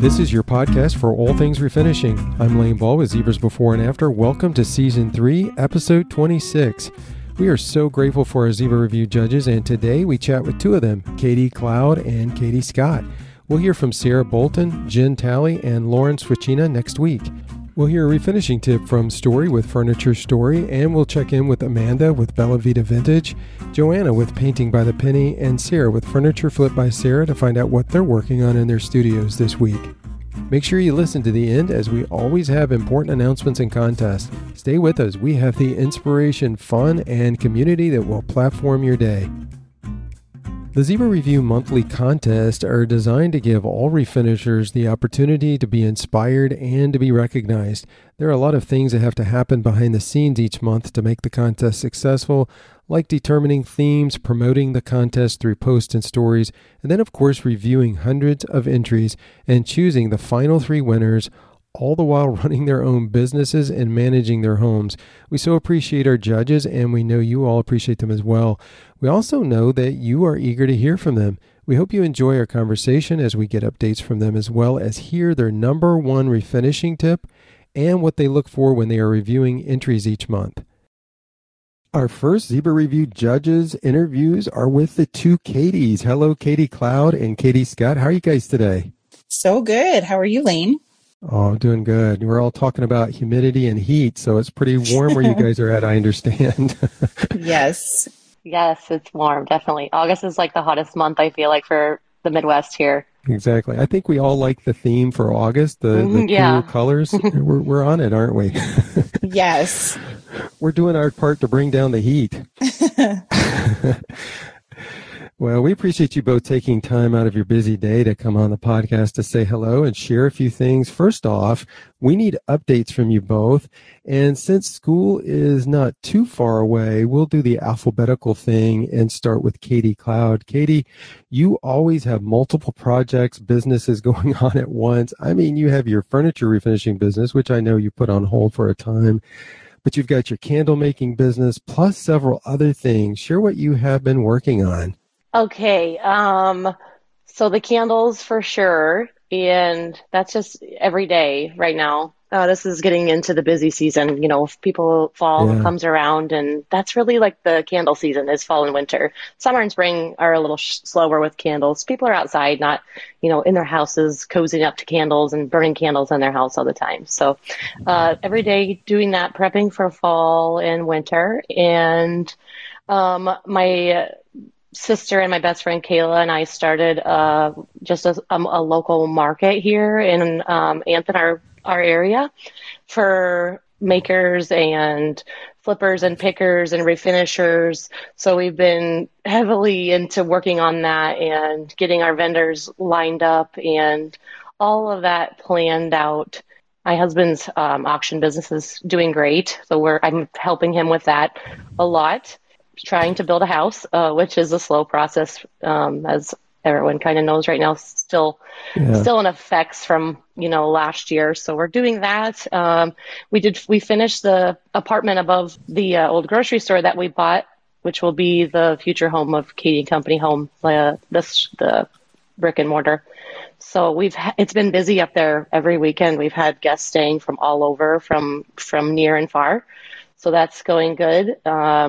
This is your podcast for all things refinishing. I'm Lane Ball with Zebras Before and After. Welcome to Season 3, Episode 26. We are so grateful for our Zebra Review judges, and today we chat with two of them, Katie Cloud and Katie Scott. We'll hear from Sarah Bolton, Jen Talley, and Lauren Switchina next week. We'll hear a refinishing tip from Story with Furniture Story, and we'll check in with Amanda with Bella Vita Vintage, Joanna with Painting by the Penny, and Sarah with Furniture Flip by Sarah to find out what they're working on in their studios this week. Make sure you listen to the end, as we always have important announcements and contests. Stay with us. We have the inspiration, fun, and community that will platform your day. The Zebra Review monthly contests are designed to give all refinishers the opportunity to be inspired and to be recognized. There are a lot of things that have to happen behind the scenes each month to make the contest successful, like determining themes, promoting the contest through posts and stories, and then of course reviewing hundreds of entries and choosing the final 3 winners, all the while running their own businesses and managing their homes. We so appreciate our judges, and we know you all appreciate them as well. We also know that you are eager to hear from them. We hope you enjoy our conversation as we get updates from them, as well as hear their number one refinishing tip and what they look for when they are reviewing entries each month. Our first Zebra Review judges interviews are with the two Katies. Hello, Katie Cloud and Katie Scott. How are you guys today? So good. How are you, Lane? Oh, doing good. We're all talking about humidity and heat, so it's pretty warm where you guys are at, I understand. Yes. Yes, it's warm, definitely. August is like the hottest month, I feel like, for the Midwest here. Exactly. I think we all like the theme for August, the cool colors. We're on it, aren't we? Yes. We're doing our part to bring down the heat. Well, we appreciate you both taking time out of your busy day to come on the podcast to say hello and share a few things. First off, we need updates from you both. And since school is not too far away, we'll do the alphabetical thing and start with Katie Cloud. Katie, you always have multiple projects, businesses going on at once. I mean, you have your furniture refinishing business, which I know you put on hold for a time, but you've got your candle making business plus several other things. Share what you have been working on. Okay, so the candles for sure, and that's just every day right now. This is getting into the busy season, fall comes around, and that's really like the candle season is fall and winter. Summer and spring are a little slower with candles. People are outside, not, in their houses, cozying up to candles and burning candles in their house all the time. So every day doing that, prepping for fall and winter, and my sister and my best friend Kayla and I started just a local market here in Anthony, our area, for makers and flippers and pickers and refinishers. So we've been heavily into working on that and getting our vendors lined up and all of that planned out. My husband's auction business is doing great, so I'm helping him with that a lot. Trying to build a house, which is a slow process, as everyone kind of knows right now, still in effects from, last year. So we're doing that. We finished the apartment above the old grocery store that we bought, which will be the future home of Katie and Company Home, the brick and mortar. So it's been busy up there every weekend. We've had guests staying from all over, from near and far. So that's going good.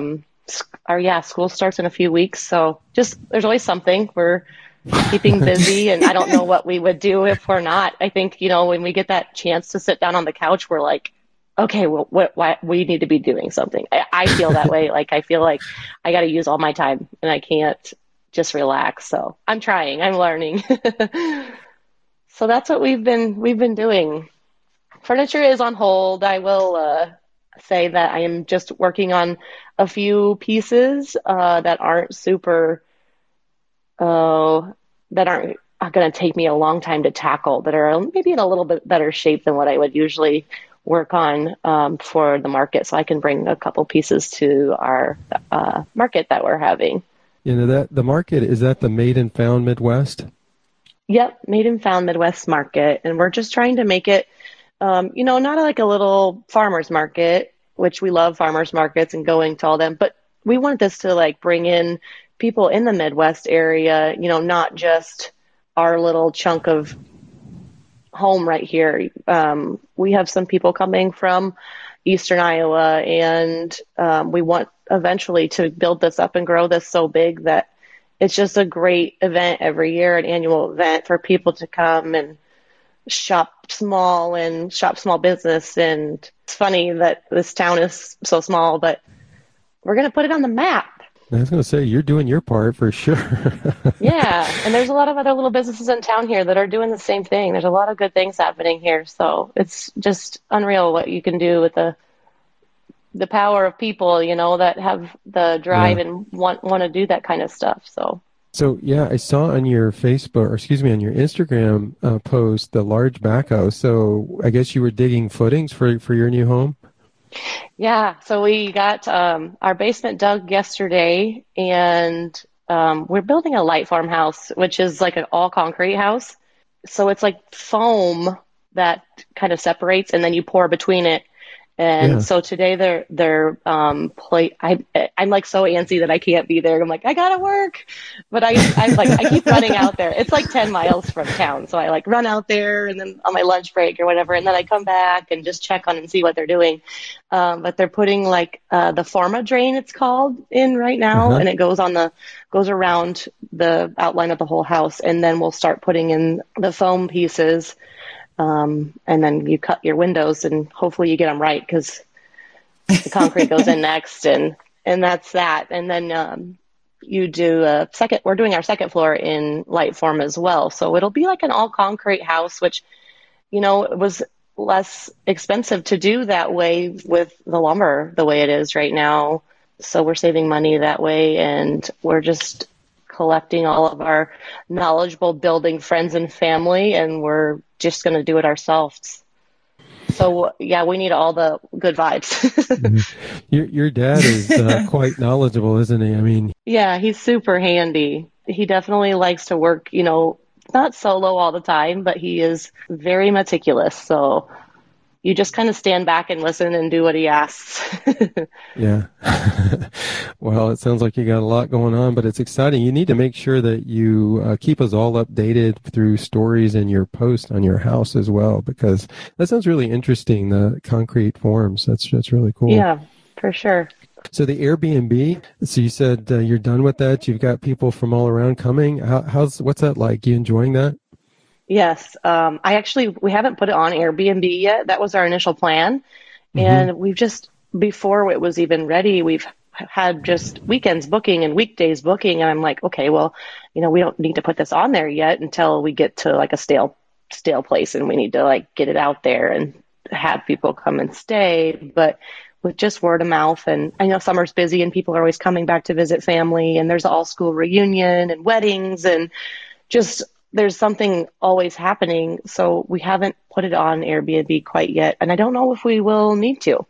School starts in a few weeks, so there's always something. We're keeping busy, and I don't know what we would do if we're not. I think, when we get that chance to sit down on the couch, we're like, okay, well, we need to be doing something. I feel that way. Like, I feel like I got to use all my time, and I can't just relax. So I'm trying. I'm learning. So that's what we've been doing. Furniture is on hold. I will say that I am just working on a few pieces that aren't going to take me a long time to tackle, that are maybe in a little bit better shape than what I would usually work on for the market, so I can bring a couple pieces to our market that we're having. That the market, is that the Made and Found Midwest? Yep, Made and Found Midwest market, and we're just trying to make it not like a little farmer's market, which we love farmer's markets and going to all them, but we want this to like bring in people in the Midwest area, not just our little chunk of home right here. We have some people coming from Eastern Iowa, and we want eventually to build this up and grow this so big that it's just a great event every year, an annual event for people to come and shop small business. And it's funny that this town is so small, but we're going to put it on the map. I was going to say, you're doing your part for sure. Yeah, and there's a lot of other little businesses in town here that are doing the same thing. There's a lot of good things happening here, so it's just unreal what you can do with the power of people, that have the drive and want to do that kind of stuff. So yeah, I saw on your Facebook, or excuse me, on your Instagram post, the large backhoe. So I guess you were digging footings for your new home? Yeah, so we got our basement dug yesterday, and we're building a light farmhouse, which is like an all concrete house. So it's like foam that kind of separates, and then you pour between it. And so today they're I'm like so antsy that I can't be there. I'm like, I gotta work, but I keep running out there. It's like 10 miles from town, so I like run out there, and then on my lunch break or whatever, and then I come back and just check on and see what they're doing. But they're putting like the Forma drain, it's called, in right now, and it goes around the outline of the whole house, and then we'll start putting in the foam pieces. And then you cut your windows, and hopefully you get them right, because the concrete goes in next, and that's that. And then you do we're doing our second floor in light form as well. So it'll be like an all concrete house, which, it was less expensive to do that way with the lumber the way it is right now. So we're saving money that way, and we're just collecting all of our knowledgeable building friends and family, and we're just going to do it ourselves. So yeah, we need all the good vibes. Your dad is quite knowledgeable, isn't he? I mean, yeah, he's super handy. He definitely likes to work, not solo all the time, but he is very meticulous. So you just kind of stand back and listen and do what he asks. Yeah. Well, it sounds like you got a lot going on, but it's exciting. You need to make sure that you keep us all updated through stories and your post on your house as well, because that sounds really interesting, the concrete forms. That's really cool. Yeah, for sure. So the Airbnb, so you said you're done with that. You've got people from all around coming. What's that like? You enjoying that? Yes. We haven't put it on Airbnb yet. That was our initial plan. And we've just, before it was even ready, we've had just weekends booking and weekdays booking. And I'm like, okay, well, we don't need to put this on there yet until we get to like a stale place, and we need to like get it out there and have people come and stay. But with just word of mouth, and I know summer's busy and people are always coming back to visit family, and there's an all school reunion and weddings, and just there's something always happening. So we haven't put it on Airbnb quite yet, and I don't know if we will need to.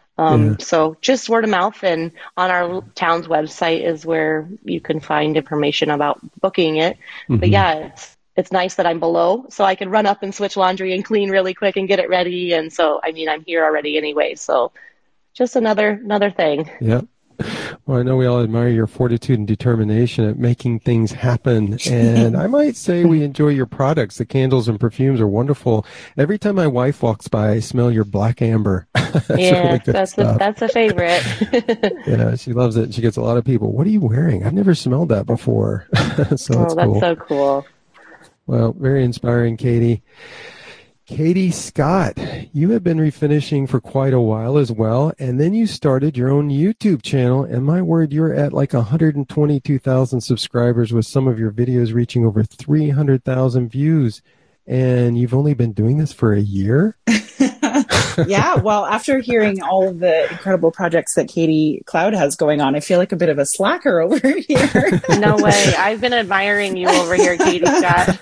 So just word of mouth, and on our town's website is where you can find information about booking it. But yeah, it's nice that I'm below, so I can run up and switch laundry and clean really quick and get it ready. And so, I mean, I'm here already anyway, so just another thing. Yep. Well, I know we all admire your fortitude and determination at making things happen. And I might say we enjoy your products. The candles and perfumes are wonderful. Every time my wife walks by, I smell your black amber. That's a favorite. Yeah, she loves it. She gets a lot of people. What are you wearing? I've never smelled that before. That's cool. So cool. Well, very inspiring, Katie. Katie Scott, you have been refinishing for quite a while as well, and then you started your own YouTube channel, and my word, you're at like 122,000 subscribers with some of your videos reaching over 300,000 views, and you've only been doing this for a year? Yeah, well, after hearing all of the incredible projects that Katie Cloud has going on, I feel like a bit of a slacker over here. No way. I've been admiring you over here, Katie Scott.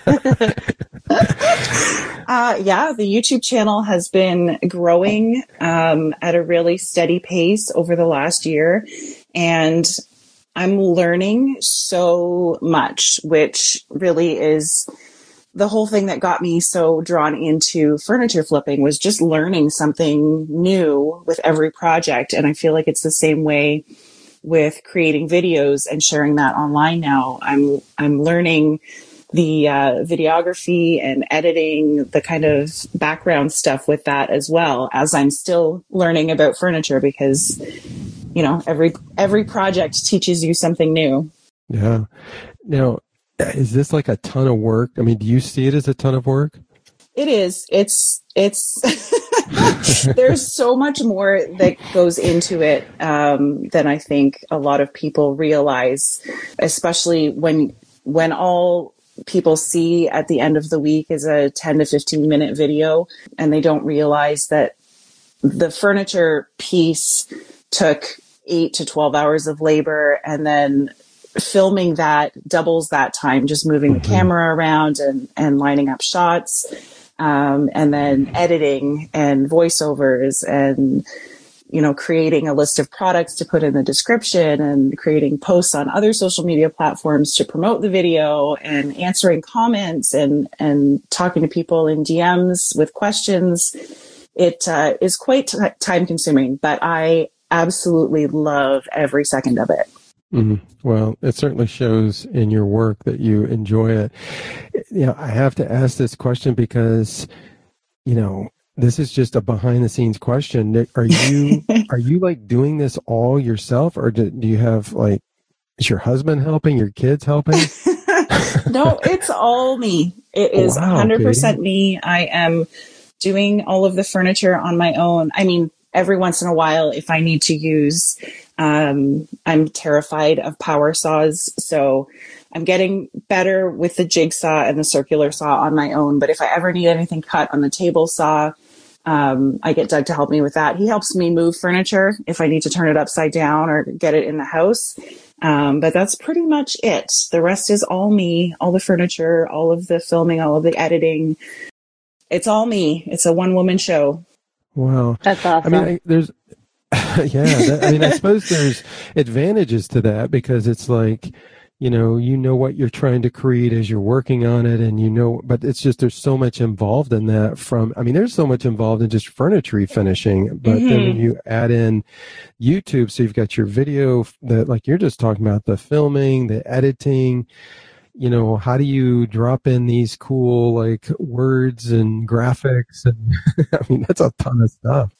Yeah, the YouTube channel has been growing at a really steady pace over the last year, and I'm learning so much, which really is the whole thing that got me so drawn into furniture flipping, was just learning something new with every project. And I feel like it's the same way with creating videos and sharing that online now. I'm learning videography and editing, the kind of background stuff with that, as well as I'm still learning about furniture, because, you know, every project teaches you something new. Yeah. Now, is this like a ton of work? I mean, do you see it as a ton of work? It is. It's there's so much more that goes into it than I think a lot of people realize, especially when all people see at the end of the week is a 10 to 15 minute video, and they don't realize that the furniture piece took 8 to 12 hours of labor, and then filming that doubles that time, just moving the camera around and lining up shots. And then editing and voiceovers and, you know, creating a list of products to put in the description, and creating posts on other social media platforms to promote the video, and answering comments and talking to people in DMs with questions. It is quite time consuming, but I absolutely love every second of it. Mm-hmm. Well, it certainly shows in your work that you enjoy it. You know, I have to ask this question because, you know, this is just a behind the scenes question. Are you like doing this all yourself, or do you have, like, is your husband helping, your kids helping? No, it's all me. It is 100% me. I am doing all of the furniture on my own. I mean, every once in a while, if I need to use, I'm terrified of power saws. So I'm getting better with the jigsaw and the circular saw on my own. But if I ever need anything cut on the table saw, I get Doug to help me with that. He helps me move furniture if I need to turn it upside down or get it in the house. But that's pretty much it. The rest is all me, all the furniture, all of the filming, all of the editing. It's all me. It's a one-woman show. Wow. That's awesome. I mean, there's, I suppose there's advantages to that, because it's like, you know what you're trying to create as you're working on it, and but it's just, there's so much involved in that there's so much involved in just furniture finishing, but then when you add in YouTube, so you've got your video that, like you're just talking about, the filming, the editing, you know, how do you drop in these cool, like, words and graphics? And I mean, that's a ton of stuff.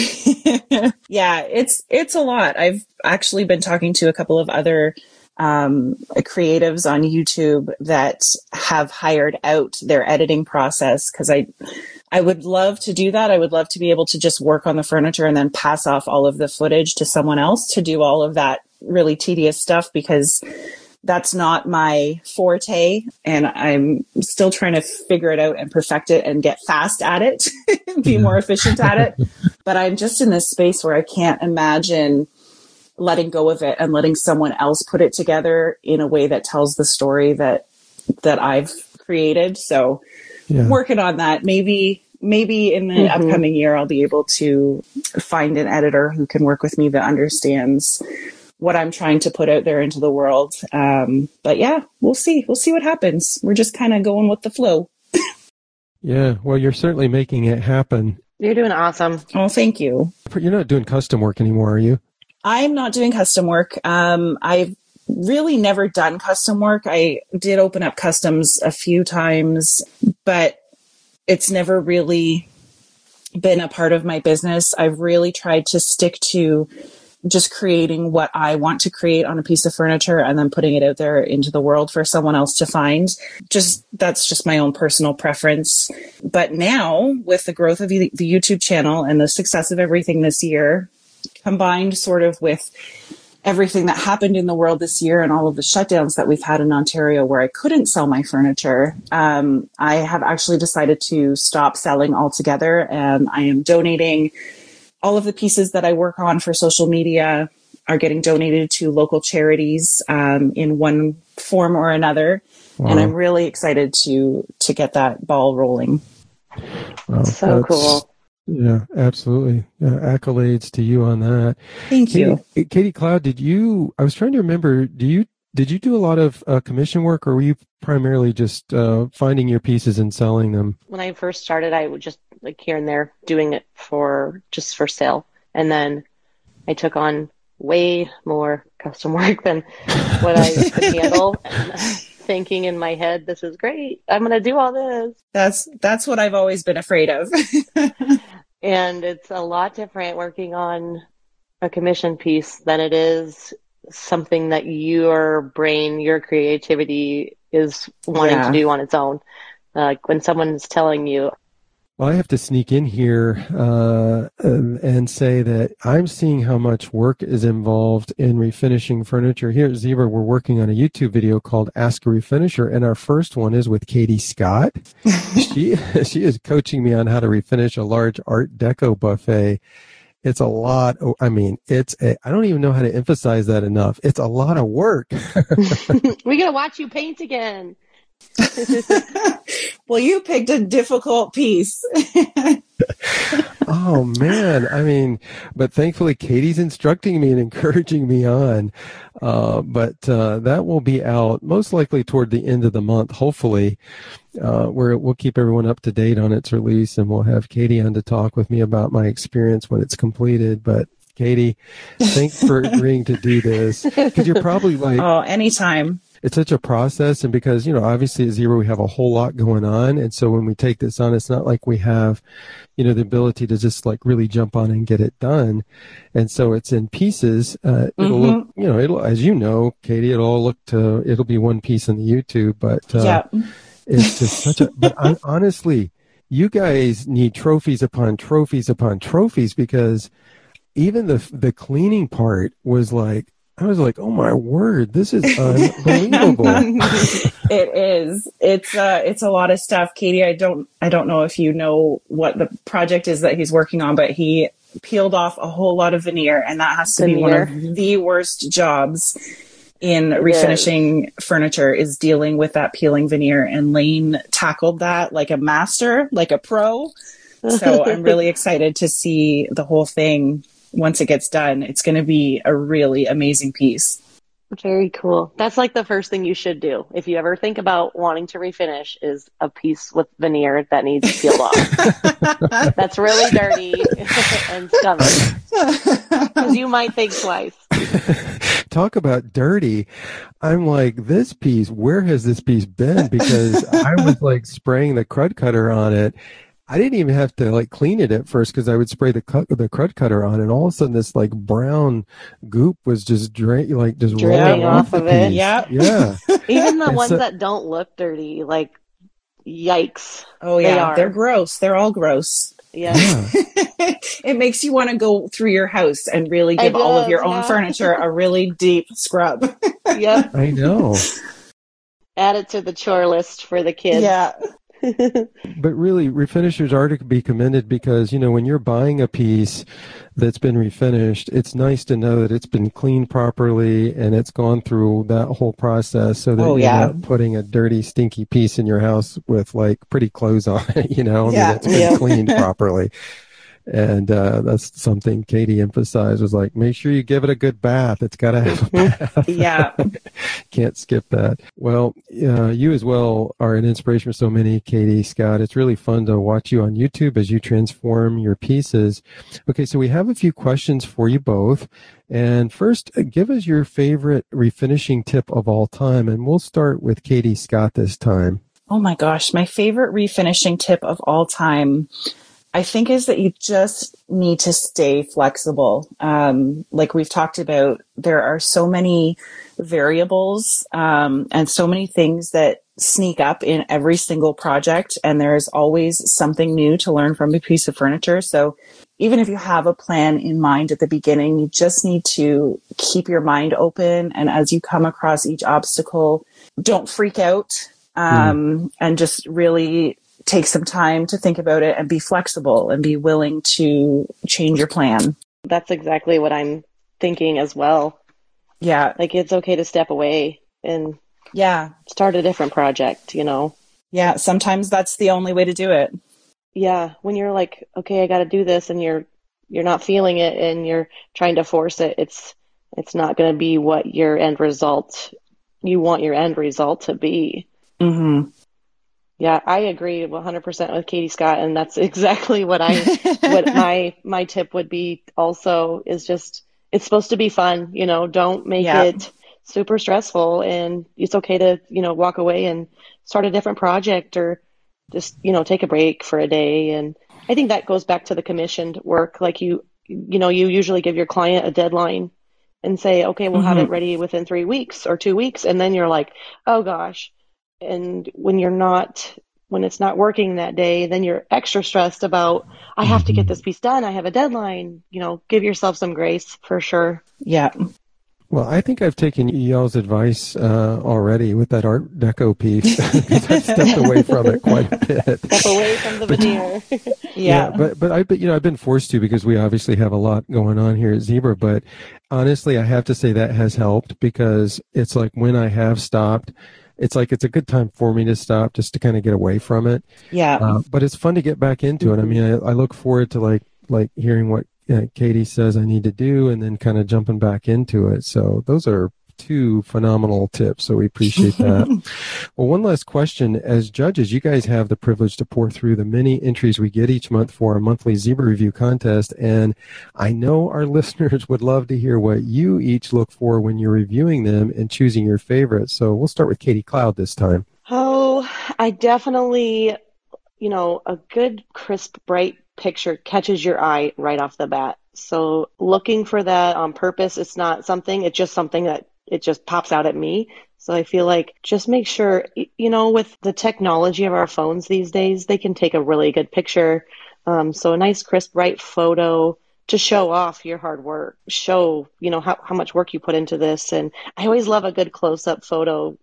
Yeah, it's a lot. I've actually been talking to a couple of other creatives on YouTube that have hired out their editing process, because I would love to do that. I would love to be able to just work on the furniture and then pass off all of the footage to someone else to do all of that really tedious stuff, because that's not my forte, and I'm still trying to figure it out and perfect it and get fast at it, be more efficient at it. But I'm just in this space where I can't imagine letting go of it and letting someone else put it together in a way that tells the story that I've created. So working on that. Maybe in the upcoming year, I'll be able to find an editor who can work with me that understands what I'm trying to put out there into the world. But yeah, we'll see. We'll see what happens. We're just kind of going with the flow. Yeah. Well, you're certainly making it happen. You're doing awesome. Oh, thank you. You're not doing custom work anymore, are you? I'm not doing custom work. I've really never done custom work. I did open up customs a few times, but it's never really been a part of my business. I've really tried to stick to just creating what I want to create on a piece of furniture and then putting it out there into the world for someone else to find. That's just my own personal preference. But now, with the growth of the YouTube channel and the success of everything this year, combined sort of with everything that happened in the world this year and all of the shutdowns that we've had in Ontario where I couldn't sell my furniture, I have actually decided to stop selling altogether, and I am donating. All of the pieces that I work on for social media are getting donated to local charities in one form or another. Wow. And I'm really excited to get that ball rolling. Wow, so cool. Yeah, absolutely. Accolades to you on that. Thank you. Katie Cloud, I was trying to remember, did you do a lot of commission work, or were you primarily just finding your pieces and selling them? When I first started, I would just, like, here and there doing it for sale. And then I took on way more custom work than what I could handle. And thinking in my head, this is great. I'm going to do all this. That's what I've always been afraid of. And it's a lot different working on a commission piece than it is something that your brain, your creativity is wanting to do on its own. Like when someone's telling you. Well, I have to sneak in here and say that I'm seeing how much work is involved in refinishing furniture. Here at Zebra, we're working on a YouTube video called Ask a Refinisher, and our first one is with Katie Scott. She is coaching me on how to refinish a large Art Deco buffet. It's a lot. I mean, I don't even know how to emphasize that enough. It's a lot of work. We're going to watch you paint again. Well, you picked a difficult piece. Oh, man. I mean, but thankfully, Katie's instructing me and encouraging me on. But that will be out most likely toward the end of the month, hopefully. Where we'll keep everyone up to date on its release, and we'll have Katie on to talk with me about my experience when it's completed. But Katie, thanks for agreeing to do this, because you're probably like, oh, anytime. It's such a process, and because, obviously at Zebra we have a whole lot going on, and so when we take this on, it's not like we have, the ability to just like really jump on and get it done, and so it's in pieces. It'll look, it'll, as you know, Katie, it'll be one piece on the YouTube, but it's just such a. But honestly, you guys need trophies upon trophies upon trophies, because even the cleaning part was like. I was like, oh my word, this is unbelievable. It is. It's a lot of stuff. Katie, I don't know if you know what the project is that he's working on, but he peeled off a whole lot of veneer, and that has to be one of the worst jobs in refinishing furniture, is dealing with that peeling veneer. And Lane tackled that like a master, like a pro. So I'm really excited to see the whole thing. Once it gets done, it's going to be a really amazing piece. Very cool. That's like the first thing you should do. If you ever think about wanting to refinish, is a piece with veneer that needs peeled off. That's really dirty and scummy. Because you might think twice. Talk about dirty. I'm like, this piece, where has this piece been? Because I was like spraying the crud cutter on it. I didn't even have to like clean it at first, because I would spray the crud cutter on, and all of a sudden this like brown goop was just dripping off of it. Yeah. Even the ones that don't look dirty, like, yikes. Oh yeah, they're gross. They're all gross. Yeah. It makes you want to go through your house and really give all of your own furniture a really deep scrub. Yep. I know. Add it to the chore list for the kids. Yeah. But really, refinishers are to be commended, because, when you're buying a piece that's been refinished, it's nice to know that it's been cleaned properly and it's gone through that whole process, so that you're not putting a dirty, stinky piece in your house with like pretty clothes on it, it's been cleaned properly. And that's something Katie emphasized, was like, make sure you give it a good bath. It's got to have a bath. Yeah. Can't skip that. Well, you as well are an inspiration for so many, Katie Scott. It's really fun to watch you on YouTube as you transform your pieces. Okay, so we have a few questions for you both. And first, give us your favorite refinishing tip of all time. And we'll start with Katie Scott this time. Oh my gosh, my favorite refinishing tip of all time, I think, is that you just need to stay flexible. Like we've talked about, there are so many variables and so many things that sneak up in every single project, and there's always something new to learn from a piece of furniture. So even if you have a plan in mind at the beginning, you just need to keep your mind open. And as you come across each obstacle, don't freak out and just really take some time to think about it and be flexible and be willing to change your plan. That's exactly what I'm thinking as well. Yeah. Like, it's okay to step away and start a different project, Yeah. Sometimes that's the only way to do it. Yeah. When you're like, okay, I got to do this, and you're not feeling it and you're trying to force it, it's not going to be what you want your end result to be. Mm-hmm. Yeah, I agree 100% with Katie Scott, and that's exactly what my tip would be also, is just, it's supposed to be fun, don't make it super stressful, and it's okay to, walk away and start a different project or just, take a break for a day. And I think that goes back to the commissioned work. Like you usually give your client a deadline and say, okay, we'll have it ready within 3 weeks or 2 weeks. And then you're like, oh gosh. And when it's not working that day, then you're extra stressed about, I have to get this piece done. I have a deadline. Give yourself some grace for sure. Yeah. Well, I think I've taken y'all's advice already with that Art Deco piece, because I've stepped away from it quite a bit. Step away from the veneer. Yeah, but I've been forced to, because we obviously have a lot going on here at Zebra. But honestly, I have to say that has helped, because it's like when I have stopped, it's like it's a good time for me to stop, just to kind of get away from it. Yeah. But it's fun to get back into it. I mean, I look forward to like hearing what Katie says I need to do, and then kind of jumping back into it. So those are two phenomenal tips. So we appreciate that. Well, one last question. As judges, you guys have the privilege to pour through the many entries we get each month for our monthly Zebra Review contest. And I know our listeners would love to hear what you each look for when you're reviewing them and choosing your favorites. So we'll start with Katie Cloud this time. Oh, I definitely, a good, crisp, bright picture catches your eye right off the bat. So looking for that on purpose, it's just something that it just pops out at me. So I feel like just make sure, with the technology of our phones these days, they can take a really good picture. So a nice, crisp, bright photo to show off your hard work, show, how much work you put into this. And I always love a good close-up photo,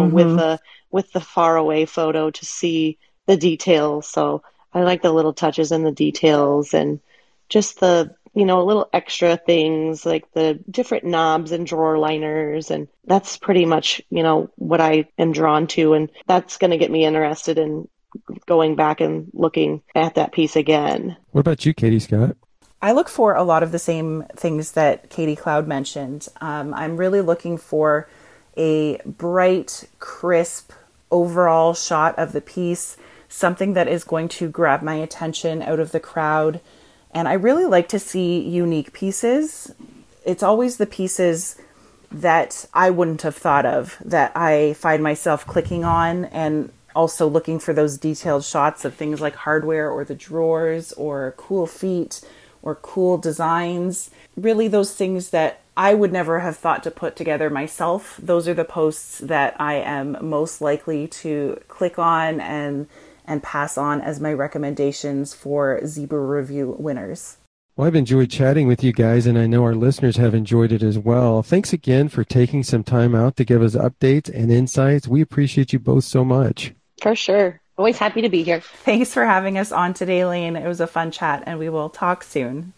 with the far away photo to see the details. So I like the little touches and the details, and just the, little extra things like the different knobs and drawer liners. And that's pretty much, what I am drawn to. And that's going to get me interested in going back and looking at that piece again. What about you, Katie Scott? I look for a lot of the same things that Katie Cloud mentioned. I'm really looking for a bright, crisp overall shot of the piece, something that is going to grab my attention out of the crowd. And I really like to see unique pieces. It's always the pieces that I wouldn't have thought of that I find myself clicking on, and also looking for those detailed shots of things like hardware or the drawers or cool feet or cool designs. Really those things that I would never have thought to put together myself. Those are the posts that I am most likely to click on and pass on as my recommendations for Zebra Review winners. Well, I've enjoyed chatting with you guys, and I know our listeners have enjoyed it as well. Thanks again for taking some time out to give us updates and insights. We appreciate you both so much. For sure. Always happy to be here. Thanks for having us on today, Lane. It was a fun chat, and we will talk soon.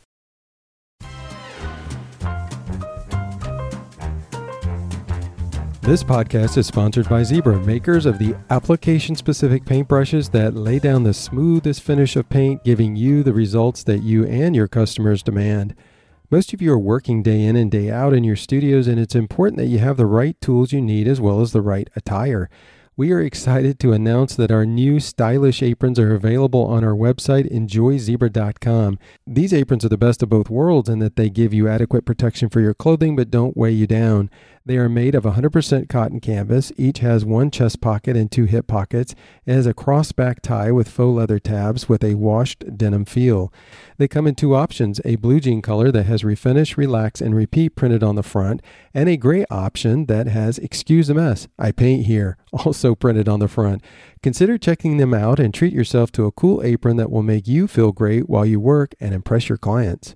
This podcast is sponsored by Zebra, makers of the application-specific paintbrushes that lay down the smoothest finish of paint, giving you the results that you and your customers demand. Most of you are working day in and day out in your studios, and it's important that you have the right tools you need as well as the right attire. We are excited to announce that our new stylish aprons are available on our website, enjoyzebra.com. These aprons are the best of both worlds in that they give you adequate protection for your clothing but don't weigh you down. They are made of 100% cotton canvas. Each has one chest pocket and two hip pockets. It has a crossback tie with faux leather tabs with a washed denim feel. They come in two options, a blue jean color that has refinish, relax, and repeat printed on the front, and a gray option that has excuse the mess, I paint here, also printed on the front. Consider checking them out and treat yourself to a cool apron that will make you feel great while you work and impress your clients.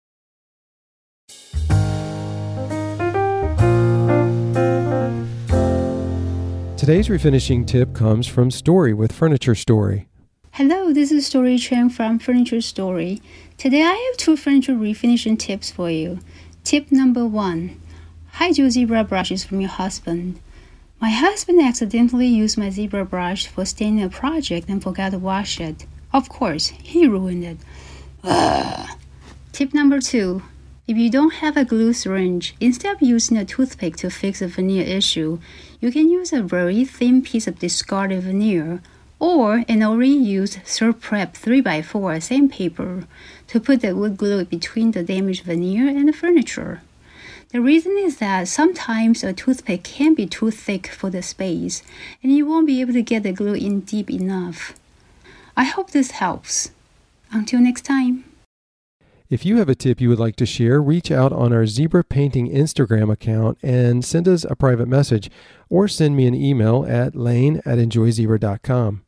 Today's refinishing tip comes from Story with Furniture Story. Hello, this is Story Chen from Furniture Story. Today I have two furniture refinishing tips for you. Tip number 1. Hide your zebra brushes from your husband. My husband accidentally used my zebra brush for staining a project and forgot to wash it. Of course, he ruined it. Ugh. Tip number 2. If you don't have a glue syringe, instead of using a toothpick to fix a veneer issue, you can use a very thin piece of discarded veneer or an already used Surprep 3x4 sandpaper to put the wood glue between the damaged veneer and the furniture. The reason is that sometimes a toothpick can be too thick for the space, and you won't be able to get the glue in deep enough. I hope this helps. Until next time. If you have a tip you would like to share, reach out on our Zebra Painting Instagram account and send us a private message, or send me an email at lane@enjoyzebra.com.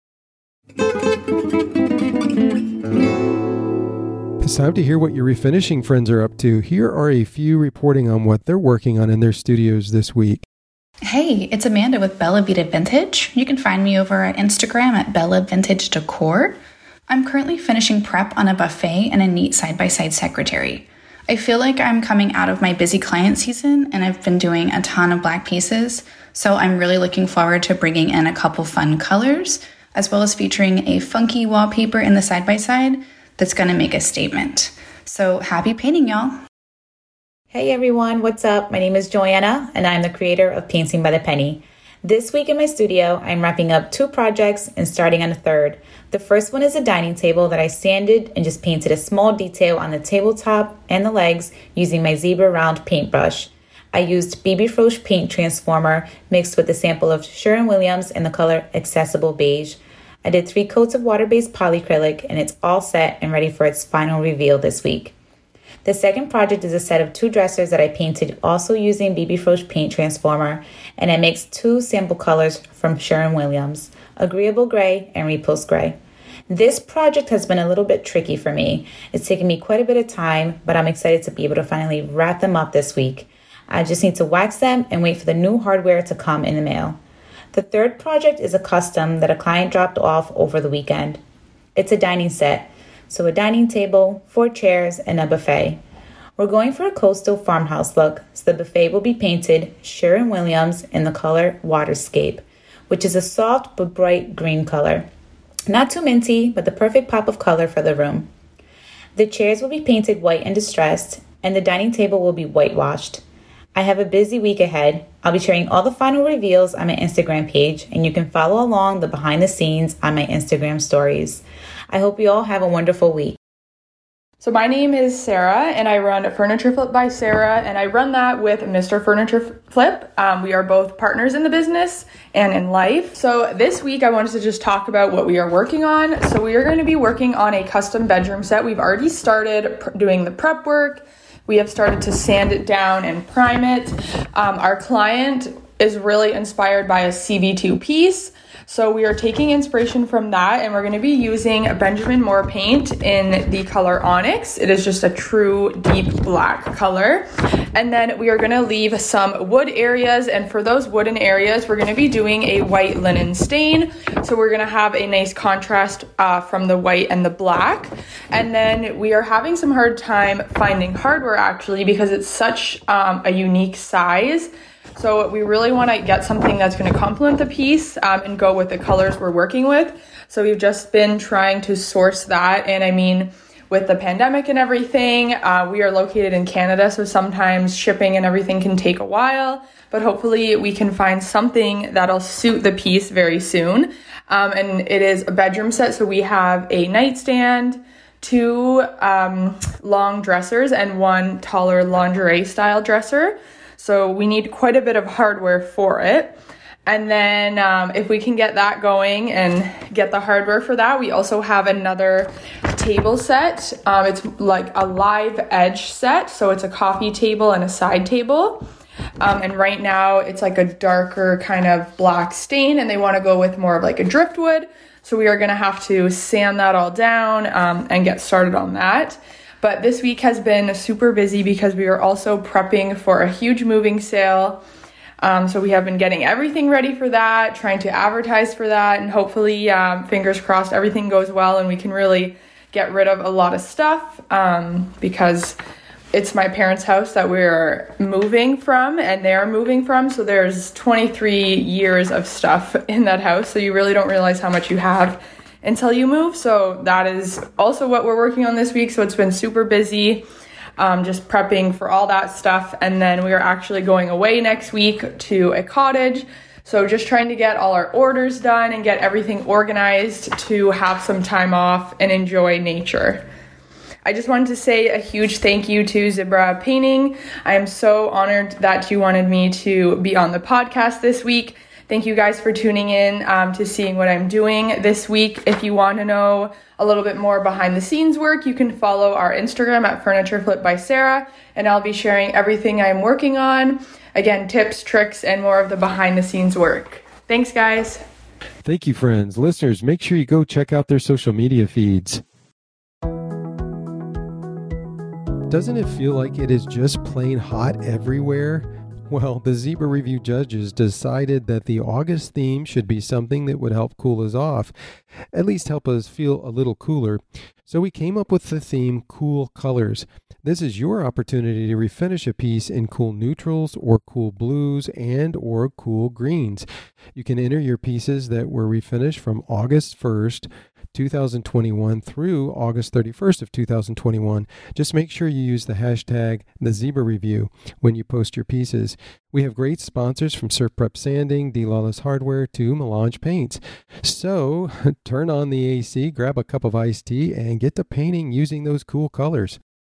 It's time to hear what your refinishing friends are up to. Here are a few reporting on what they're working on in their studios this week. Hey, it's Amanda with Bella Vita Vintage. You can find me over at Instagram at Bella Vintage Decor. I'm currently finishing prep on a buffet and a neat side-by-side secretary. I feel like I'm coming out of my busy client season and I've been doing a ton of black pieces, so I'm really looking forward to bringing in a couple fun colors, as well as featuring a funky wallpaper in the side-by-side that's going to make a statement. So happy painting, y'all. Hey everyone, what's up? My name is Joanna and I'm the creator of Painting by the Penny. This week in my studio, I'm wrapping up 2 projects and starting on a third. The first one is a dining table that I sanded and just painted a small detail on the tabletop and the legs using my Zebra round paintbrush. I used BB Frosh paint transformer mixed with a sample of Sherwin-Williams in the color Accessible Beige. I did 3 coats of water-based polyacrylic and it's all set and ready for its final reveal this week. The second project is a set of 2 dressers that I painted also using BB Frosh paint transformer, and I mixed 2 sample colors from Sherwin-Williams, Agreeable Gray and Repulse Gray. This project has been a little bit tricky for me. It's taken me quite a bit of time, but I'm excited to be able to finally wrap them up this week. I just need to wax them and wait for the new hardware to come in the mail. The third project is a custom that a client dropped off over the weekend. It's a dining set, so a dining table, 4 chairs, and a buffet. We're going for a coastal farmhouse look, so the buffet will be painted Sherwin-Williams in the color Waterscape, which is a soft but bright green color. Not too minty, but the perfect pop of color for the room. The chairs will be painted white and distressed, and the dining table will be whitewashed. I have a busy week ahead. I'll be sharing all the final reveals on my Instagram page, and you can follow along the behind the scenes on my Instagram stories. I hope you all have a wonderful week. So my name is Sarah, and I run Furniture Flip by Sarah, and I run that with Mr. Furniture Flip. We are both partners in the business and in life. So this week I wanted to just talk about what we are working on. So we are going to be working on a custom bedroom set. We've already started doing the prep work. We have started to sand it down and prime it. Our client is really inspired by a CB2 piece. So we are taking inspiration from that, and we're going to be using a Benjamin Moore paint in the color Onyx. It is just a true deep black color. And then we are going to leave some wood areas, and for those wooden areas, we're going to be doing a white linen stain. So we're going to have a nice contrast from the white and the black. And then we are having some hard time finding hardware actually because it's such a unique size. So we really want to get something that's going to complement the piece and go with the colors we're working with. So we've just been trying to source that. And I mean, with the pandemic and everything, we are located in Canada, so sometimes shipping and everything can take a while. But hopefully we can find something that'll suit the piece very soon. And it is a bedroom set, so we have a nightstand, 2 long dressers, and 1 taller lingerie style dresser. So we need quite a bit of hardware for it. And then if we can get that going and get the hardware for that, we also have another table set. It's like a live edge set. So it's a coffee table and a side table. And right now it's like a darker kind of black stain, and they want to go with more of like a driftwood. So we are going to have to sand that all down and get started on that. But this week has been super busy because we are also prepping for a huge moving sale. So we have been getting everything ready for that, trying to advertise for that, and hopefully, fingers crossed, everything goes well and we can really get rid of a lot of stuff because it's my parents' house that we're moving from and they're moving from. So there's 23 years of stuff in that house. So you really don't realize how much you have until you move. So that is also what we're working on this week. So it's been super busy, just prepping for all that stuff. And then we are actually going away next week to a cottage. So just trying to get all our orders done and get everything organized to have some time off and enjoy nature. I just wanted to say a huge thank you to Zebra Painting. I am so honored that you wanted me to be on the podcast this week. Thank you guys for tuning in to seeing what I'm doing this week. If you want to know a little bit more behind the scenes work, you can follow our Instagram at Furniture Flip by Sarah, and I'll be sharing everything I'm working on. Again, tips, tricks, and more of the behind the scenes work. Thanks, guys. Thank you, friends. Listeners, make sure you go check out their social media feeds. Doesn't it feel like it is just plain hot everywhere? Well, the Zebra Review judges decided that the August theme should be something that would help cool us off, at least help us feel a little cooler. So we came up with the theme Cool Colors. This is your opportunity to refinish a piece in cool neutrals or cool blues and or cool greens. You can enter your pieces that were refinished from August 1st, 2021 through August 31st of 2021. Just make sure you use the hashtag #TheZebraReview when you post your pieces. We have great sponsors from Surf Prep Sanding, D Lawless Hardware to Melange Paints. So turn on the AC, grab a cup of iced tea, and get to painting using those cool colors.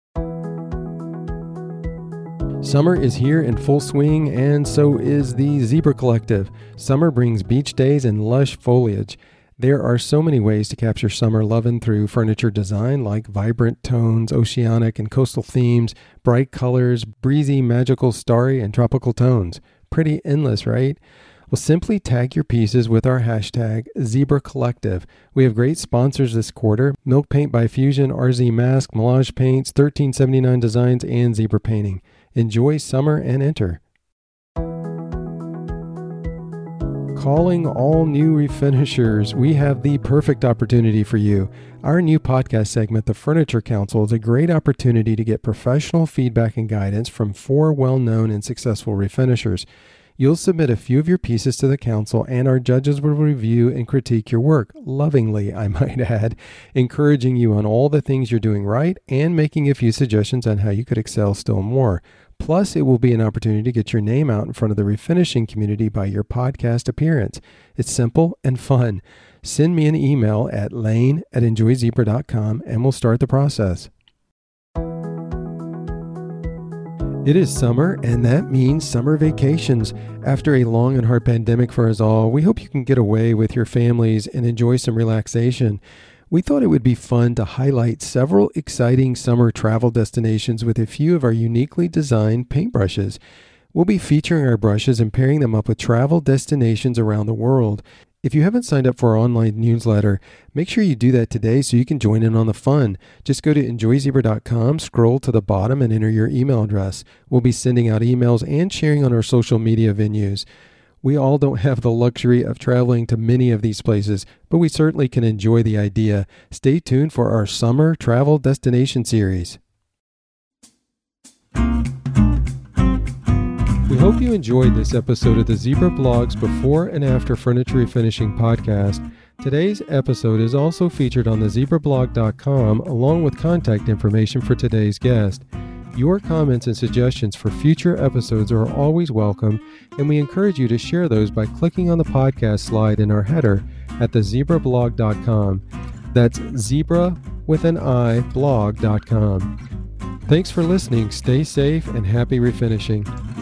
Summer is here in full swing, and so is the Zebra Collective. Summer brings beach days and lush foliage. There are so many ways to capture summer lovin' through furniture design, like vibrant tones, oceanic and coastal themes, bright colors, breezy, magical, starry, and tropical tones. Pretty endless, right? Well, simply tag your pieces with our hashtag Zebra Collective. We have great sponsors this quarter: Milk Paint by Fusion, RZ Mask, Melange Paints, 1379 Designs, and Zebra Painting. Enjoy summer and enter. Calling all new refinishers, we have the perfect opportunity for you. Our new podcast segment, The Furniture Council, is a great opportunity to get professional feedback and guidance from 4 well-known and successful refinishers. You'll submit a few of your pieces to the council, and our judges will review and critique your work, lovingly, I might add, encouraging you on all the things you're doing right and making a few suggestions on how you could excel still more. Plus, it will be an opportunity to get your name out in front of the refinishing community by your podcast appearance. It's simple and fun. Send me an email at lane@enjoyzebra.com and we'll start the process. It is summer, and that means summer vacations. After a long and hard pandemic for us all, we hope you can get away with your families and enjoy some relaxation. We thought it would be fun to highlight several exciting summer travel destinations with a few of our uniquely designed paintbrushes. We'll be featuring our brushes and pairing them up with travel destinations around the world. If you haven't signed up for our online newsletter, make sure you do that today so you can join in on the fun. Just go to enjoyzebra.com, scroll to the bottom, and enter your email address. We'll be sending out emails and sharing on our social media venues. We all don't have the luxury of traveling to many of these places, but we certainly can enjoy the idea. Stay tuned for our summer travel destination series. We hope you enjoyed this episode of the Zebra Blogs Before and After Furniture Refinishing podcast. Today's episode is also featured on the zebrablog.com along with contact information for today's guest. Your comments and suggestions for future episodes are always welcome, and we encourage you to share those by clicking on the podcast slide in our header at thezebrablog.com. That's zebra with an I, blog.com. Thanks for listening. Stay safe and happy refinishing.